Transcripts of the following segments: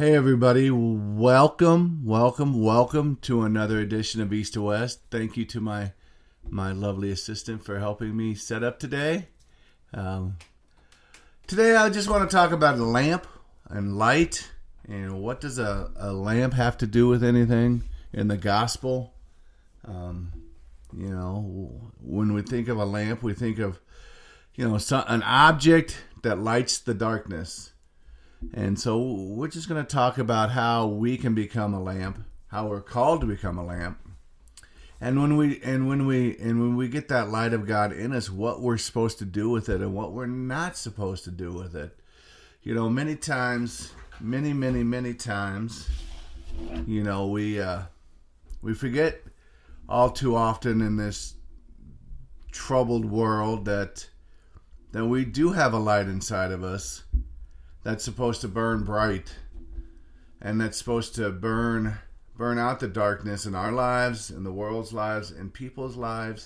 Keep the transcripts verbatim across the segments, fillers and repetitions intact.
Hey everybody, welcome, welcome, welcome to another edition of East to West. Thank you to my my lovely assistant for helping me set up today. Um, today I just want to talk about a lamp and light, and what does a, a lamp have to do with anything in the gospel. Um, you know, when we think of a lamp, we think of, you know, so, an object that lights the darkness. And so we're just going to talk about how we can become a lamp, how we're called to become a lamp. And when we and when we and when we get that light of God in us, what we're supposed to do with it and what we're not supposed to do with it. You know, many times, many, many, many times, you know, we uh, we forget all too often in this troubled world that that we do have a light inside of us that's supposed to burn bright, and that's supposed to burn burn out the darkness in our lives, in the world's lives, in people's lives.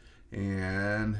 And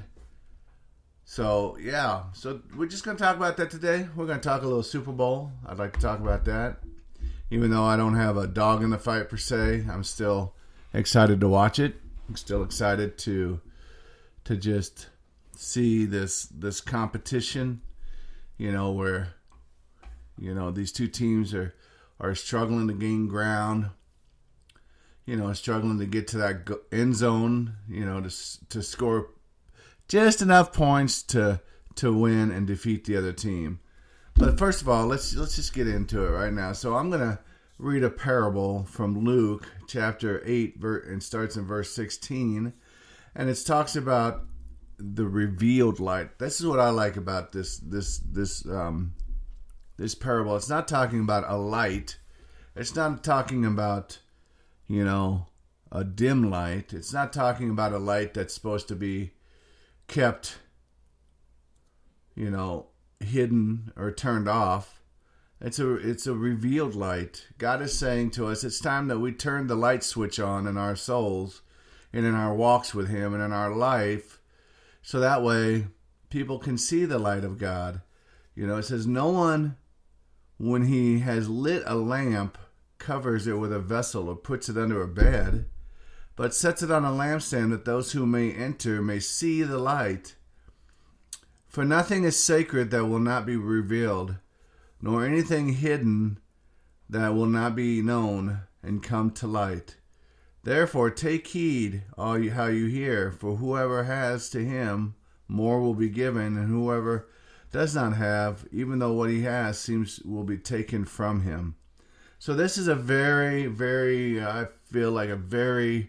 so, yeah, so we're just going to talk about that today. We're going to talk a little Super Bowl. I'd like to talk about that. Even though I don't have a dog in the fight per se, I'm still excited to watch it. I'm still excited to to just see this this competition, you know, where You know, these two teams are, are struggling to gain ground, you know, struggling to get to that end zone, you know, to to score just enough points to to win and defeat the other team. But first of all, let's let's just get into it right now. So I'm going to read a parable from Luke chapter eight, and starts in verse sixteen, and it talks about the revealed light. This is what I like about this this this um This parable. It's not talking about a light. It's not talking about, you know, a dim light. It's not talking about a light that's supposed to be kept, you know, hidden or turned off. It's a it's a revealed light. God is saying to us, it's time that we turn the light switch on in our souls and in our walks with Him and in our life, so that way people can see the light of God. You know, it says, no one, when he has lit a lamp, covers it with a vessel or puts it under a bed, but sets it on a lampstand that those who may enter may see the light. For nothing is sacred that will not be revealed, nor anything hidden that will not be known and come to light. Therefore take heed all you, how you hear, for whoever has, to him more will be given, and whoever does not have, even though what he has seems will be taken from him. So this is a very, very, I feel like a very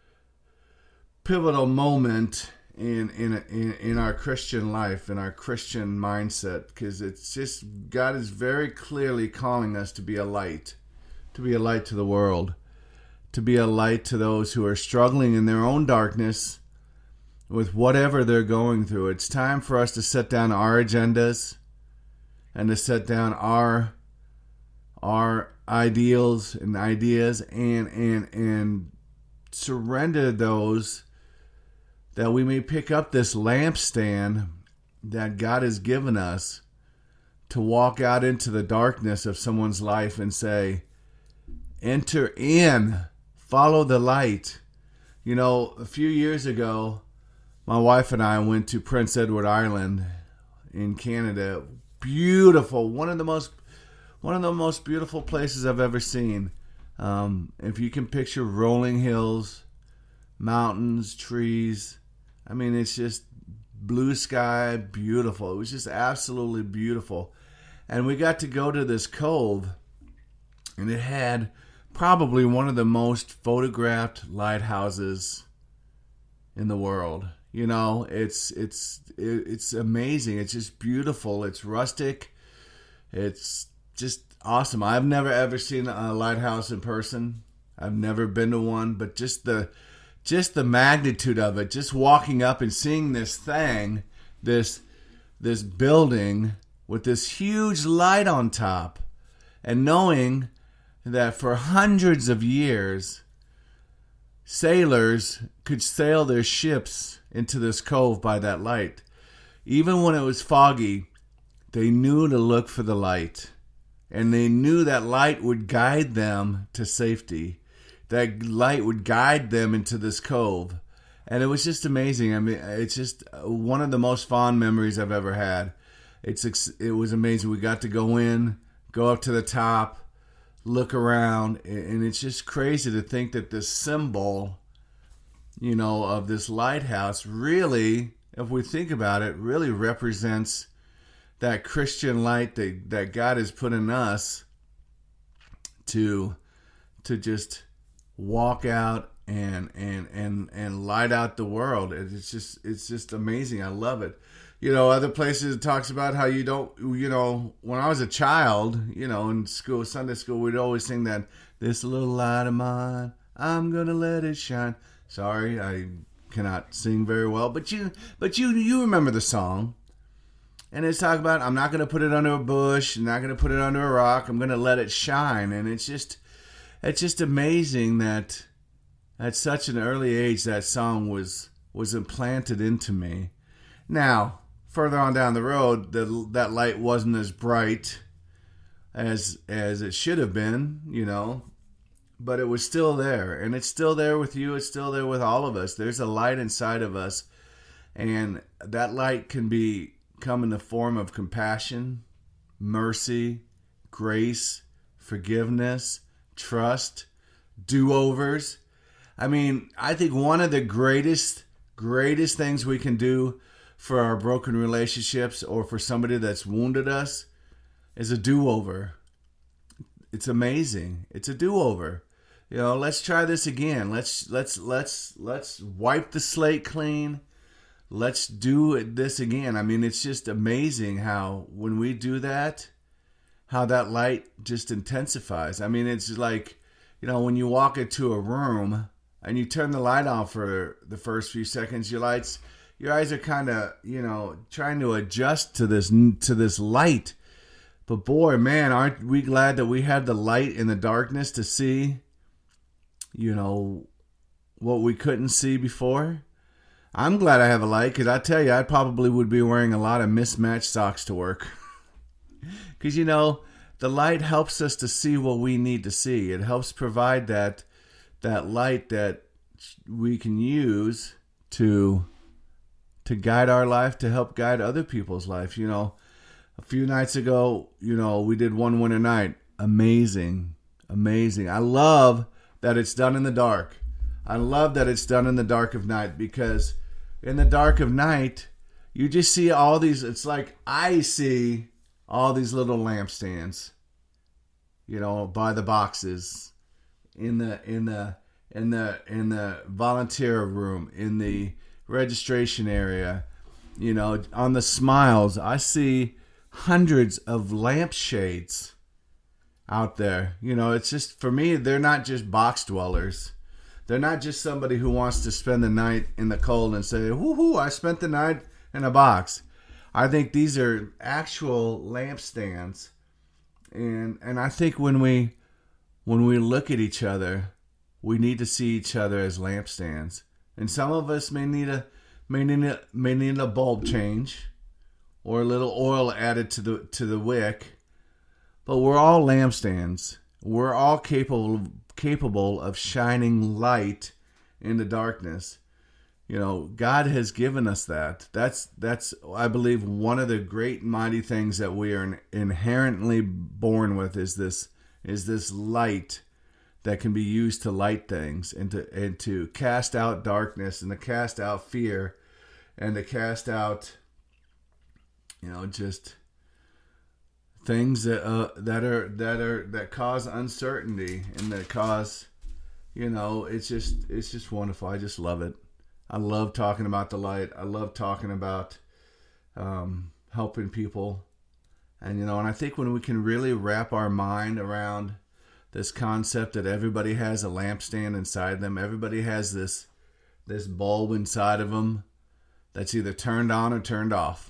pivotal moment in in in, in our Christian life, in our Christian mindset, because it's just, God is very clearly calling us to be a light, to be a light to the world, to be a light to those who are struggling in their own darkness with whatever they're going through. It's time for us to set down our agendas and to set down our our ideals and ideas and and and surrender those, that we may pick up this lampstand that God has given us to walk out into the darkness of someone's life and say, enter in, follow the light. You know, a few years ago, my wife and I went to Prince Edward Island in Canada. Beautiful, one of the most, one of the most beautiful places I've ever seen. Um, if you can picture rolling hills, mountains, trees, I mean, it's just blue sky, beautiful. It was just absolutely beautiful. And we got to go to this cove, and it had probably one of the most photographed lighthouses in the world. You know, it's it's it's amazing. It's just beautiful. It's rustic. It's just awesome. I've never ever seen a lighthouse in person. I've never been to one, but just the just the magnitude of it, just walking up and seeing this thing, this this building with this huge light on top, and knowing that for hundreds of years, sailors could sail their ships into this cove by that light. Even when it was foggy, they knew to look for the light. And they knew that light would guide them to safety. That light would guide them into this cove. And it was just amazing. I mean, it's just one of the most fond memories I've ever had. It's It was amazing. We got to go in, go up to the top, look around, and it's just crazy to think that this symbol, you know, of this lighthouse really, if we think about it, really represents that Christian light that, that God has put in us to to just walk out and and and and light out the world. It's just it's just amazing. I love it. You know, other places it talks about how you don't, you know, when I was a child, you know, in school, Sunday school, we'd always sing that, this little light of mine, I'm gonna let it shine. Sorry, I cannot sing very well, but you but you you remember the song. And it's talking about, I'm not going to put it under a bush, I'm not going to put it under a rock, I'm going to let it shine. And it's just, it's just amazing that at such an early age that song was was implanted into me. Now, further on down the road, the, that light wasn't as bright as as it should have been, you know, but it was still there. And it's still there with you, it's still there with all of us. There's a light inside of us, and that light can be come in the form of compassion, mercy, grace, forgiveness, trust, do-overs. I mean, I think one of the greatest, greatest things we can do for our broken relationships or for somebody that's wounded us is a do-over. It's amazing. It's a do-over. You know, let's try this again. Let's let's let's let's wipe the slate clean. Let's do this again. I mean, it's just amazing how when we do that, how that light just intensifies. I mean, it's like, you know, when you walk into a room and you turn the light on for the first few seconds, your lights, your eyes are kind of, you know, trying to adjust to this to this light. But boy, man, aren't we glad that we have the light in the darkness to see, you know, what we couldn't see before? I'm glad I have a light, because I tell you, I probably would be wearing a lot of mismatched socks to work. Because, you know, the light helps us to see what we need to see. It helps provide that that light that we can use to to guide our life, to help guide other people's life. You know, a few nights ago, you know, we did One Winter Night. Amazing. Amazing. I love that it's done in the dark. I love that it's done in the dark of night, because in the dark of night, you just see all these, it's like I see all these little lampstands, you know, by the boxes, in the, in the, in the, in the volunteer room, in the registration area, you know, on the smiles. I see hundreds of lampshades out there. You know, it's just, for me, they're not just box dwellers. They're not just somebody who wants to spend the night in the cold and say, woohoo, I spent the night in a box. I think these are actual lampstands. And and I think when we when we look at each other, we need to see each other as lampstands. And some of us may need a may need a, may need a bulb change or a little oil added to the to the wick. But we're all lampstands. We're all capable capable of shining light in the darkness. You know, God has given us that. That's, that's I believe, one of the great mighty things that we are inherently born with is this is this light that can be used to light things and to, and to cast out darkness and to cast out fear and to cast out, you know, just things that uh, that are that are that cause uncertainty and that cause, you know, it's just it's just wonderful. I just love it. I love talking about the light. I love talking about um, helping people, and you know, and I think when we can really wrap our mind around this concept that everybody has a lampstand inside them, everybody has this this bulb inside of them that's either turned on or turned off,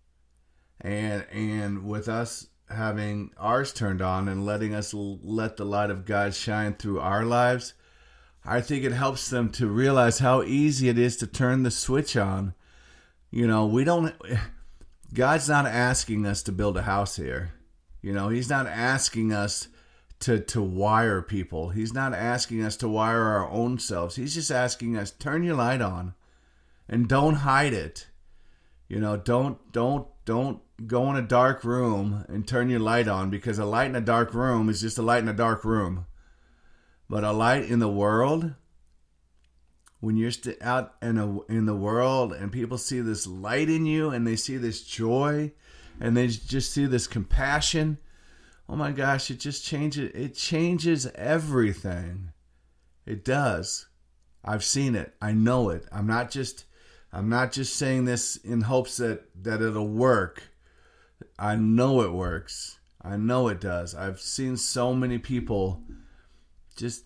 and and with us having ours turned on and letting us l- let the light of God shine through our lives, I think it helps them to realize how easy it is to turn the switch on. You know, we don't, God's not asking us to build a house here. You know, he's not asking us to, to wire people. He's not asking us to wire our own selves. He's just asking us, turn your light on and don't hide it. You know, don't, don't, don't go in a dark room and turn your light on, because a light in a dark room is just a light in a dark room. But a light in the world, when you're st- out in, a, in the world and people see this light in you and they see this joy and they just see this compassion, oh my gosh, it just changes. It changes everything. It does. I've seen it. I know it. I'm not just, I'm not just saying this in hopes that, that it'll work. I know it works. I know it does. I've seen so many people just,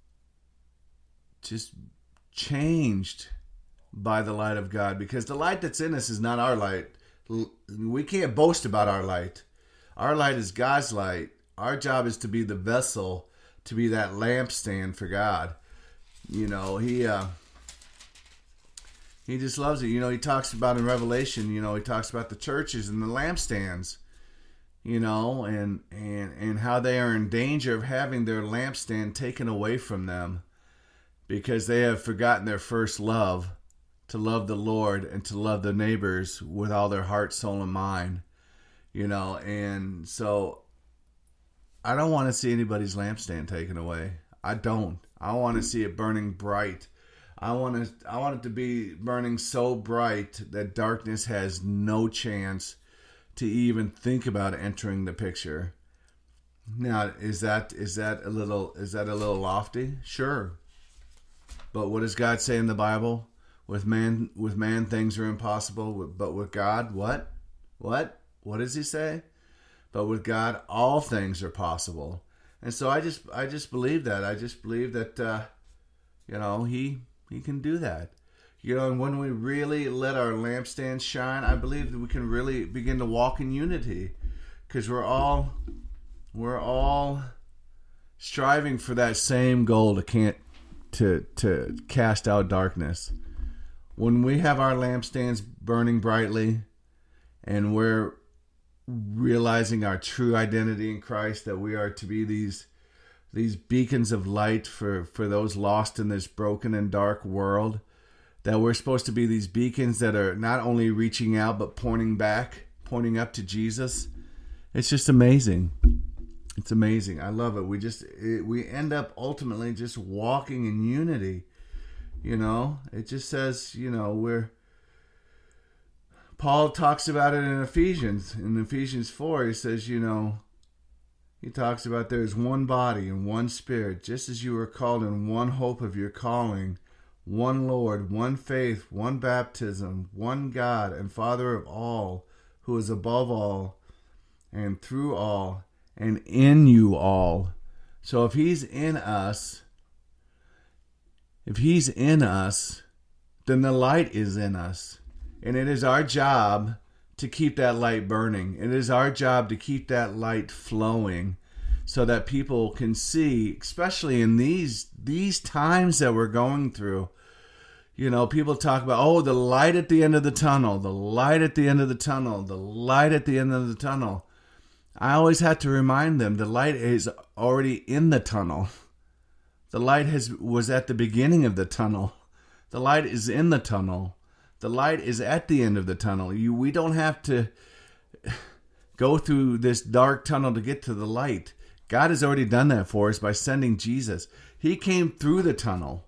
just changed by the light of God, because the light that's in us is not our light. We can't boast about our light. Our light is God's light. Our job is to be the vessel, to be that lampstand for God. You know, he uh, he just loves it. You know, he talks about in Revelation, you know, he talks about the churches and the lampstands, you know, and, and, and how they are in danger of having their lampstand taken away from them because they have forgotten their first love, to love the Lord and to love the neighbors with all their heart, soul, and mind. You know, and so I don't want to see anybody's lampstand taken away. I don't. I want to see it burning bright. I want to. I want it to be burning so bright that darkness has no chance to even think about entering the picture. Now, is that is that a little is that a little lofty? Sure. But what does God say in the Bible? With man, with man, things are impossible. But with God, what? What? What does he say? But with God, all things are possible. And so I just, I just believe that. I just believe that, uh, you know, he, he can do that. You know, and when we really let our lampstand shine, I believe that we can really begin to walk in unity, because we're all, we're all striving for that same goal to can't, to, to cast out darkness. When we have our lampstands burning brightly, and we're realizing our true identity in Christ, that we are to be these these beacons of light for, for those lost in this broken and dark world, that we're supposed to be these beacons that are not only reaching out but pointing back, pointing up to Jesus. It's just amazing. It's amazing. I love it. We just it, we end up ultimately just walking in unity. You know, it just says, you know, we're Paul talks about it in Ephesians. In Ephesians four, he says, you know, he talks about there's one body and one spirit, just as you were called in one hope of your calling, one Lord, one faith, one baptism, one God and Father of all, who is above all and through all and in you all. So if he's in us, if he's in us, then the light is in us. And it is our job to keep that light burning. It is our job to keep that light flowing so that people can see, especially in these these times that we're going through. You know, people talk about, oh, the light at the end of the tunnel, the light at the end of the tunnel, the light at the end of the tunnel. I always have to remind them the light is already in the tunnel. The light has was at the beginning of the tunnel. The light is in the tunnel. The light is at the end of the tunnel. You, we don't have to go through this dark tunnel to get to the light. God has already done that for us by sending Jesus. He came through the tunnel.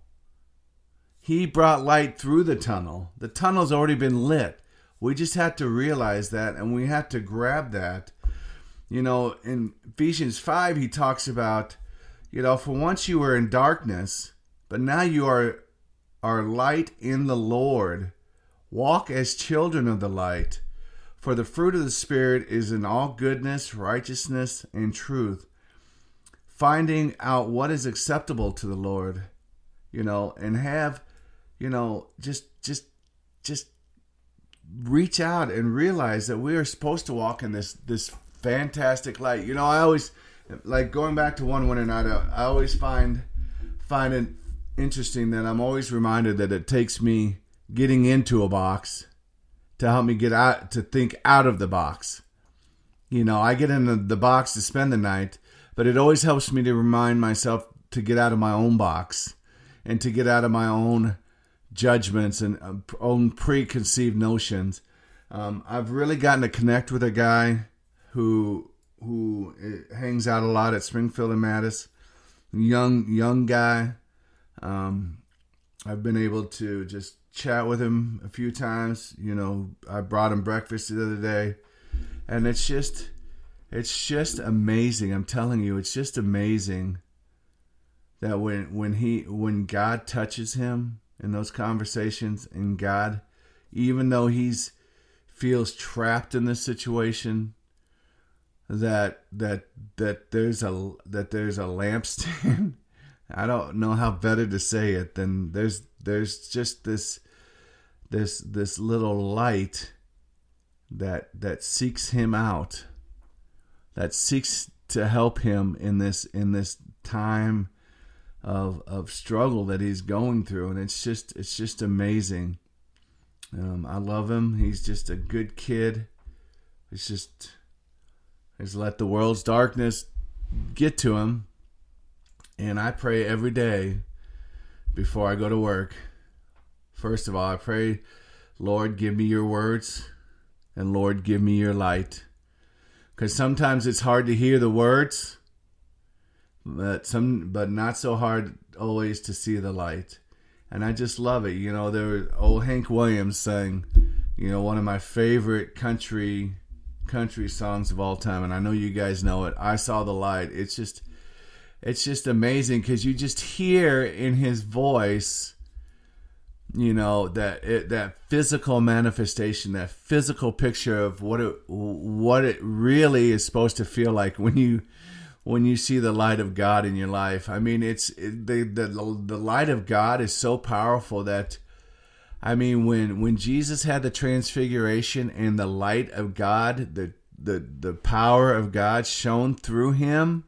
He brought light through the tunnel. The tunnel's already been lit. We just have to realize that, and we have to grab that. You know, in Ephesians five, he talks about, you know, for once you were in darkness, but now you are, are light in the Lord. Walk as children of the light, for the fruit of the Spirit is in all goodness, righteousness, and truth, finding out what is acceptable to the Lord, you know, and have, you know, just, just, just reach out and realize that we are supposed to walk in this, this fantastic light. You know, I always, like going back to one winter night, I always find, find it interesting that I'm always reminded that it takes me getting into a box to help me get out, to think out of the box. You know, I get in the, the box to spend the night, but it always helps me to remind myself to get out of my own box and to get out of my own judgments and uh, own preconceived notions. Um, I've really gotten to connect with a guy who who hangs out a lot at Springfield and Mattis. Young young guy. Um, I've been able to just chat with him a few times. You know, I brought him breakfast the other day. And it's just, it's just amazing. I'm telling you, it's just amazing that when when he when God touches him in those conversations, and God, even though he's feels trapped in this situation, that that that there's a that there's a lampstand. I don't know how better to say it than there's there's just this this this little light that that seeks him out, that seeks to help him in this in this time of of struggle that he's going through. And it's just it's just amazing. Um, I love him. He's just a good kid. It's just he's let the world's darkness get to him. And I pray every day before I go to work. First of all, I pray, Lord, give me your words. And Lord, give me your light. Because sometimes it's hard to hear the words, but some, but not so hard always to see the light. And I just love it. You know, there was old Hank Williams sang, you know, one of my favorite country country songs of all time. And I know you guys know it. I Saw the Light. It's just, it's just amazing because you just hear in his voice, you know, that it, that physical manifestation, that physical picture of what it what it really is supposed to feel like when you when you see the light of God in your life. I mean, it's it, the the the light of God is so powerful that, I mean, when when Jesus had the transfiguration and the light of God, the the the power of God shone through him.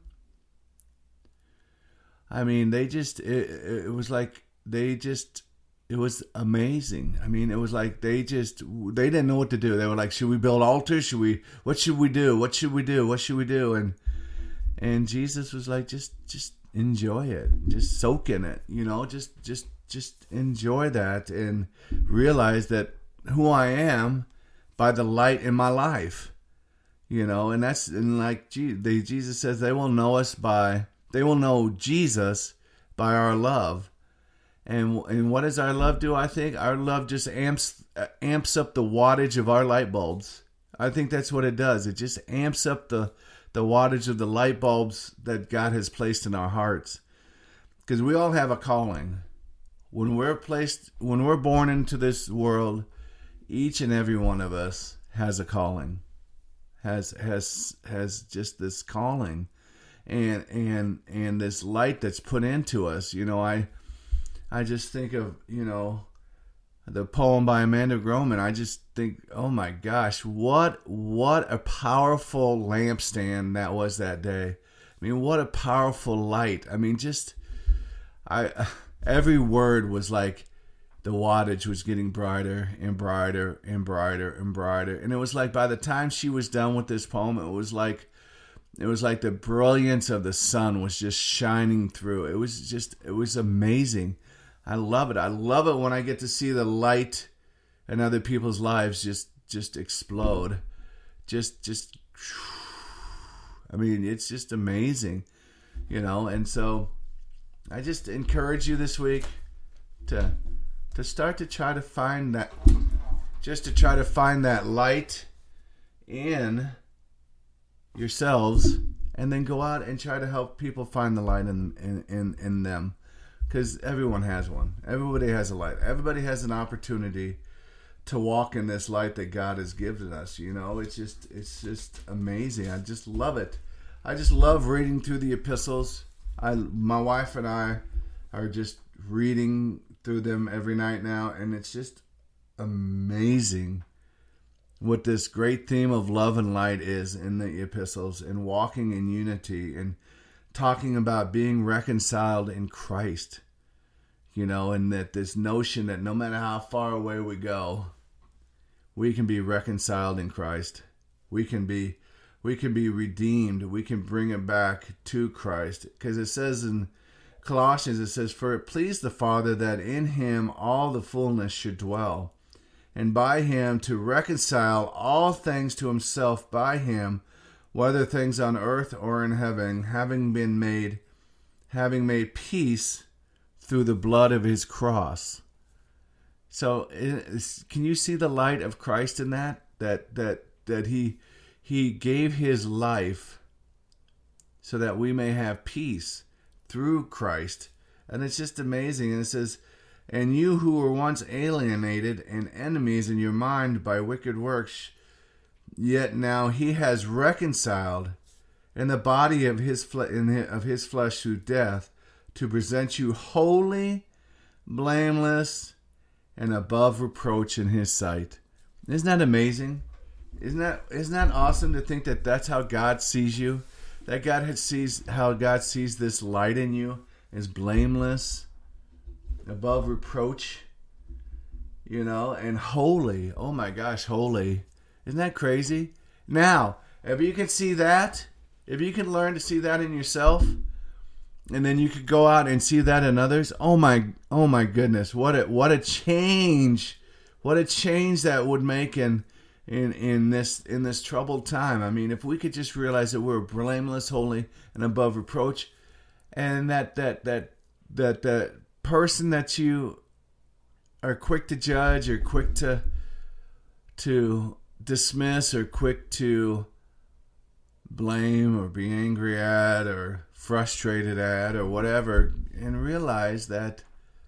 I mean, they just it, it was like they just. It was amazing. I mean, it was like they just, they didn't know what to do. They were like, should we build altars? Should we, what should we do? What should we do? What should we do? And, and Jesus was like, just, just enjoy it. Just soak in it, you know, just, just, just enjoy that and realize that who I am by the light in my life, you know, and that's, and like they, Jesus says, they will know us by, they will know Jesus by our love. And and what does our love do? I think our love just amps amps up the wattage of our light bulbs. I think that's what it does. It just amps up the, the wattage of the light bulbs that God has placed in our hearts. Because we all have a calling. When we're placed, when we're born into this world, each and every one of us has a calling. Has has has just this calling, and and and this light that's put into us. You know, I. I just think of, you know, the poem by Amanda Groman. I just think, oh my gosh, what what a powerful lampstand that was that day. I mean, what a powerful light. I mean, just, I every word was like the wattage was getting brighter and brighter and brighter and brighter. And it was like by the time she was done with this poem, it was like, it was like the brilliance of the sun was just shining through. It was just, it was amazing. I love it. I love it when I get to see the light in other people's lives just just explode. Just, just, I mean, it's just amazing, you know. And so I just encourage you this week to to start to try to find that, just to try to find that light in yourselves, and then go out and try to help people find the light in in, in, in them. Because everyone has one. Everybody has a light. Everybody has an opportunity to walk in this light that God has given us. You know, it's just it's just amazing. I just love it. I just love reading through the epistles. I my wife and I are just reading through them every night now, and it's just amazing what this great theme of love and light is in the epistles, and walking in unity, and talking about being reconciled in Christ, you know, and that this notion that no matter how far away we go, we can be reconciled in Christ. We can be, we can be redeemed. We can bring it back to Christ. Because it says in Colossians, it says, "For it pleased the Father that in him all the fullness should dwell, and by him to reconcile all things to himself by him, whether things on earth or in heaven, having been made, having made peace through the blood of his cross." So, can you see the light of Christ in that? That that that he he gave his life so that we may have peace through Christ. And it's just amazing. And it says, "And you who were once alienated and enemies in your mind by wicked works, yet now he has reconciled in the body of his fle- in his, of his flesh through death, to present you holy, blameless, and above reproach in his sight." Isn't that amazing? Isn't that isn't that awesome to think that that's how God sees you? That God had sees how God sees this light in you as blameless, above reproach, you know, and holy. Oh my gosh, holy. Isn't that crazy? Now, if you can see that, if you can learn to see that in yourself, and then you could go out and see that in others, oh my, oh my goodness, what a what a change, what a change that would make in in in this in this troubled time. I mean, if we could just realize that we're blameless, holy, and above reproach, and that that that that that person that you are quick to judge or quick to to dismiss or quick to blame or be angry at or frustrated at or whatever, and realize that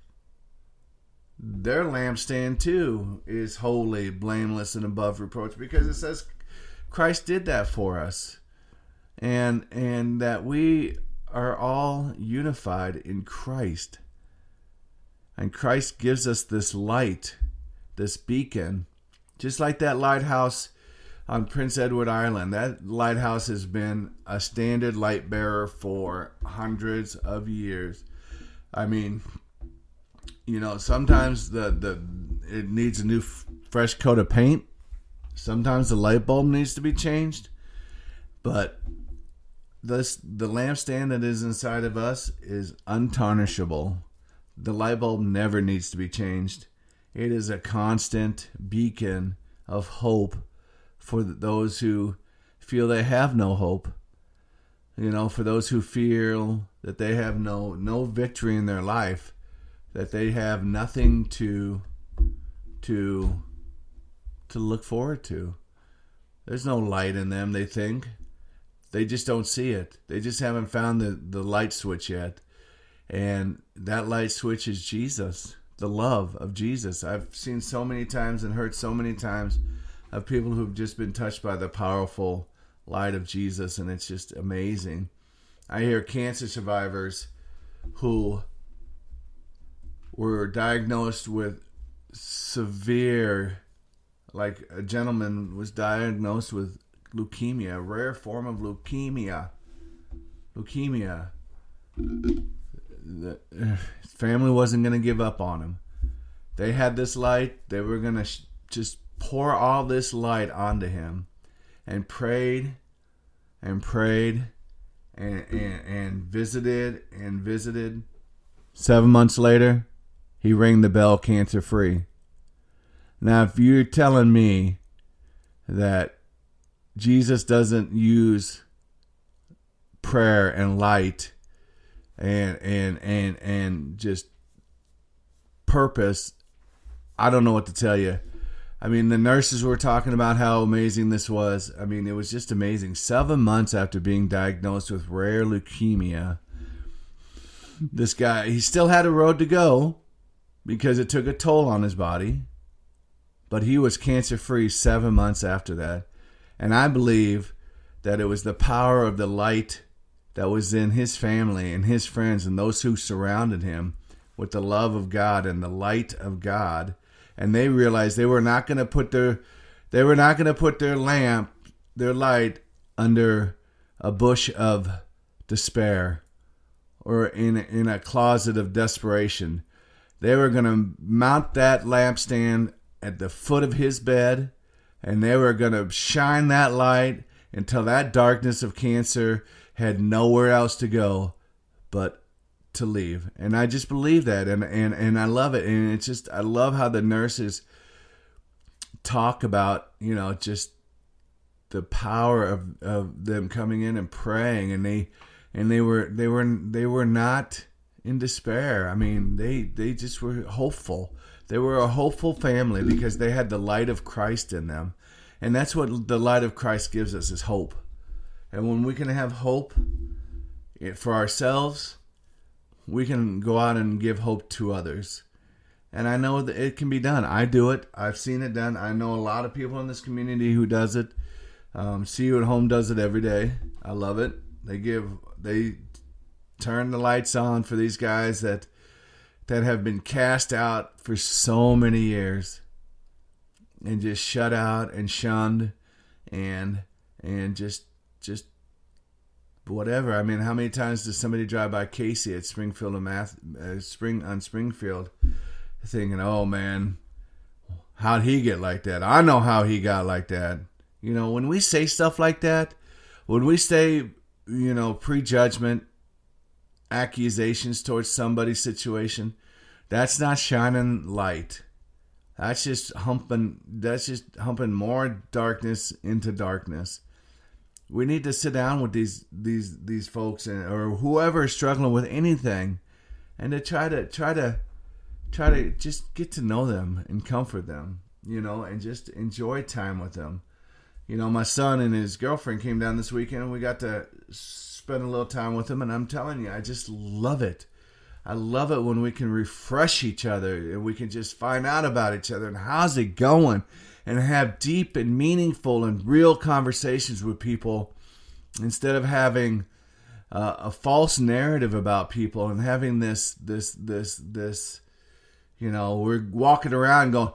their lampstand too is holy, blameless, and above reproach, because it says Christ did that for us, and and that we are all unified in Christ, and Christ gives us this light, this beacon, just like that lighthouse on Prince Edward Island. That lighthouse has been a standard light bearer for hundreds of years. I mean, you know, sometimes the, the it needs a new f- fresh coat of paint. Sometimes the light bulb needs to be changed. But this the lampstand that is inside of us is untarnishable. The light bulb never needs to be changed. It is a constant beacon of hope for those who feel they have no hope. You know, for those who feel that they have no no victory in their life, that they have nothing to to to look forward to. There's no light in them, they think. They just don't see it. They just haven't found the, the light switch yet. And that light switch is Jesus, the love of Jesus. I've seen so many times and heard so many times of people who've just been touched by the powerful light of Jesus, and it's just amazing. I hear cancer survivors who were diagnosed with severe, like a gentleman was diagnosed with leukemia, a rare form of leukemia. Leukemia. The family wasn't going to give up on him. They had this light. They were going to sh- just pour all this light onto him, and prayed and prayed and, and, and visited and visited. Seven months later, he rang the bell cancer free. Now, if you're telling me that Jesus doesn't use prayer and light and and and and just purpose, I don't know what to tell you. I mean, the nurses were talking about how amazing this was. I mean, it was just amazing. Seven months after being diagnosed with rare leukemia, this guy, he still had a road to go because it took a toll on his body, but he was cancer-free seven months after that. And I believe that it was the power of the light that was in his family and his friends and those who surrounded him with the love of God and the light of God. And they realized they were not going to put their they were not going to put their lamp, their light, under a bush of despair or in in a closet of desperation. They were going to mount that lampstand at the foot of his bed, and they were going to shine that light, until that darkness of cancer had nowhere else to go but to leave. And I just believe that, and, and, and I love it. And it's just, I love how the nurses talk about, you know, just the power of, of them coming in and praying, and they and they were they were they were not in despair. I mean, they they just were hopeful. They were a hopeful family because they had the light of Christ in them. And that's what the light of Christ gives us, is hope. And when we can have hope for ourselves, we can go out and give hope to others. And I know that it can be done. I do it. I've seen it done. I know a lot of people in this community who does it. Um, See You at Home does it every day. I love it. They give, they turn the lights on for these guys that that have been cast out for so many years and just shut out and shunned and and just just whatever. I mean, how many times does somebody drive by Casey at Springfield and Math, uh, Spring on Springfield, thinking, "Oh man, how'd he get like that? I know how he got like that." You know, when we say stuff like that, when we say, you know, prejudgment, accusations towards somebody's situation, that's not shining light. That's just humping. That's just humping more darkness into darkness. We need to sit down with these these these folks and or whoever is struggling with anything, and to try to try to try to just get to know them and comfort them, you know, and just enjoy time with them. You know, my son and his girlfriend came down this weekend, and we got to spend a little time with them. And I'm telling you, I just love it. I love it when we can refresh each other and we can just find out about each other and how's it going, and have deep and meaningful and real conversations with people instead of having uh, a false narrative about people and having this, this, this, this, you know, we're walking around going,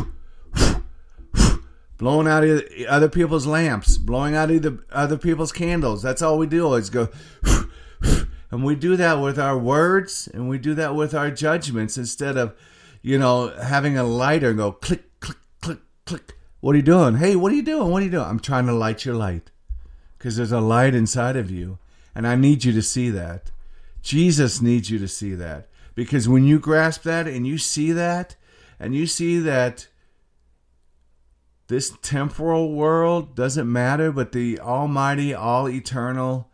blowing out other people's lamps, blowing out other people's candles. That's all we do is go, and we do that with our words, and we do that with our judgments instead of, you know, having a lighter and go click, click, click, click. What are you doing? Hey, what are you doing? What are you doing? I'm trying to light your light, because there's a light inside of you, and I need you to see that. Jesus needs you to see that, because when you grasp that and you see that, and you see that this temporal world doesn't matter, but the almighty, all eternal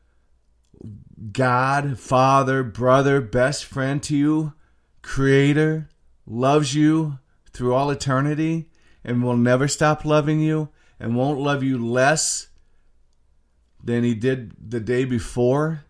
God, Father, brother, best friend to you, Creator, loves you through all eternity and will never stop loving you and won't love you less than he did the day before.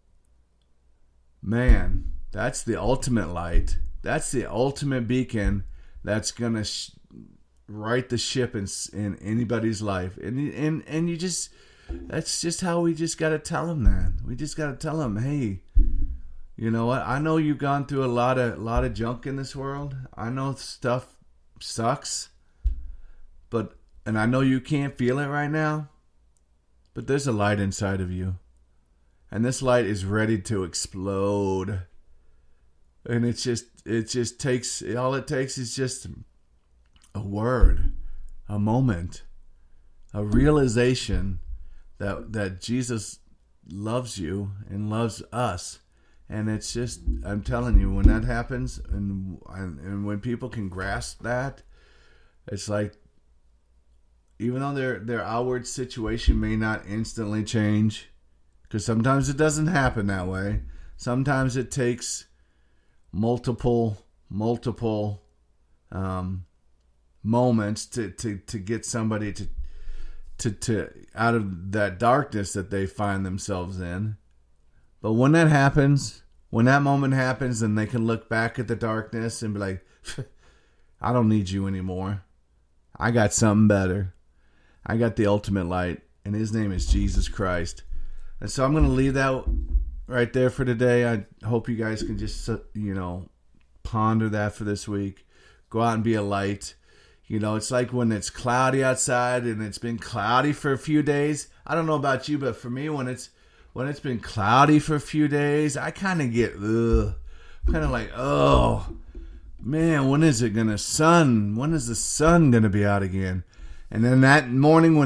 Man, that's the ultimate light. That's the ultimate beacon that's going to sh- right the ship in, in anybody's life. And, and, and you just... That's just how we just got to tell them that. We just got to tell them, hey, you know what? I know you've gone through a lot of lot of junk in this world. I know stuff sucks, but and I know you can't feel it right now, but there's a light inside of you, and this light is ready to explode. And it's just it just takes all it takes is just a word, a moment, a realization that that Jesus loves you and loves us. And it's just, I'm telling you, when that happens and, and and when people can grasp that, it's like, even though their their outward situation may not instantly change, because sometimes it doesn't happen that way. Sometimes it takes multiple multiple um, moments to, to, to get somebody to To, to out of that darkness that they find themselves in. But when that happens, when that moment happens, then they can look back at the darkness and be like, I don't need you anymore. I got something better. I got the ultimate light, and his name is Jesus Christ. And so I'm going to leave that right there for today. I hope you guys can just, you know, ponder that for this week. Go out and be a light. You know, it's like when it's cloudy outside and it's been cloudy for a few days. I don't know about you, but for me, when it's when it's been cloudy for a few days, I kind of get, ugh, kind of like, oh, man, when is it going to sun? When is the sun going to be out again? And then that morning when